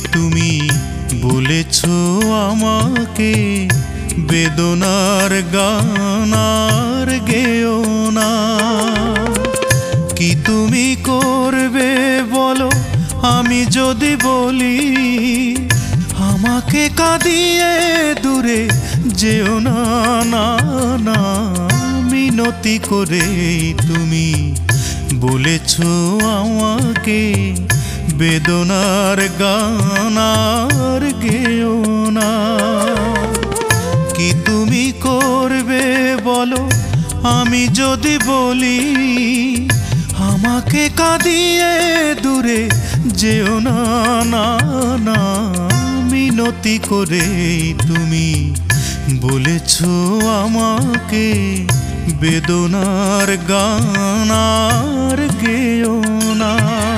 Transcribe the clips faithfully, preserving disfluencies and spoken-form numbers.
তুমি বলেছো আমাকে বেদনার গান আর গেও না। কি তুমি করবে বলো আমি যদি বলি আমাকে কাঁদিয়ে দূরে যেও না, না না মিনতি করে তুমি বলেছো আমাকে বেদনার গান আর গেও না। কি তুমি করবে বলো আমি যদি বলি আমাকে কাঁদিয়ে দূরে যেও না, না না মিনতি করে তুমি বলেছো আমাকে বেদনার গান আর গেও না।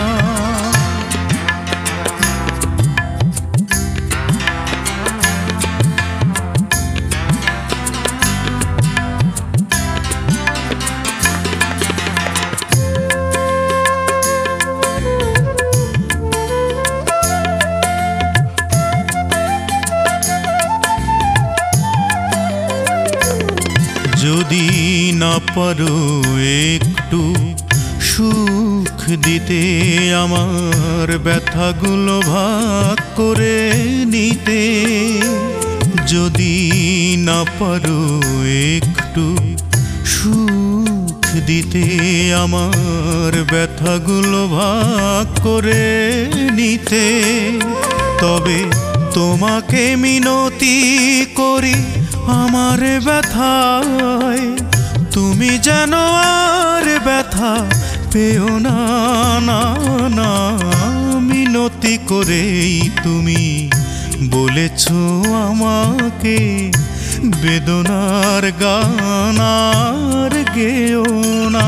যদি না পারো একটু সুখ দিতে আমার ব্যথাগুলো ভাগ করে নিতে, যদি না পারো একটু সুখ দিতে আমার ব্যথাগুলো ভাগ করে নিতে, তবে তোমাকে মিনতি করি আমার ব্যথায় তুমি যেন আর ব্যথা পেও না, না না মিনতি করেই তুমি বলেছো আমাকে বেদনার গান আর গেও না।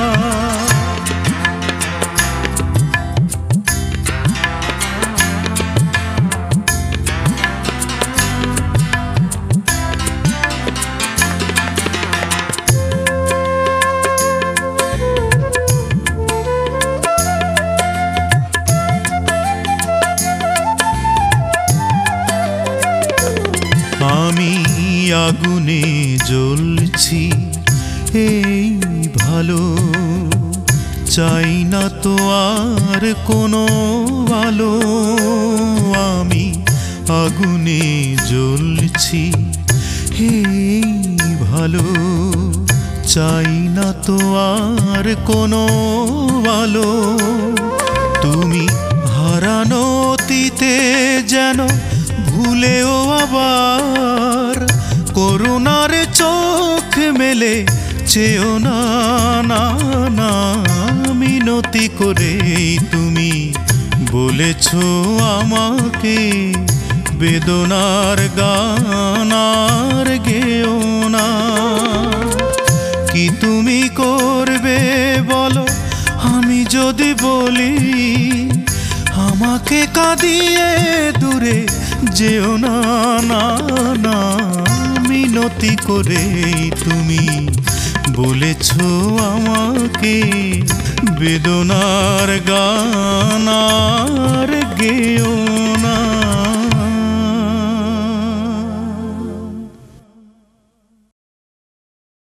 আমি আগুনে জ্বলছি এই ভালো, চাই না তো আর কোনো আলো। আমি আগুনে জ্বলছি এই ভালো, চাই না তো আর কোনো আলো। তুমি হারানো অতীতে যেন ভুলেও আবার করুণার চোখ মেলে চেও না, না না মিনতি করে তুমি বলেছো আমাকে বেদনার গান আর গেও না। কি তুমি করবে বলো আমি যদি বলি আমাকে কাঁদিয়ে দূরে যেও না, না না মিনতি করে তুমি বলেছো আমাকে বেদনার গান আর গেও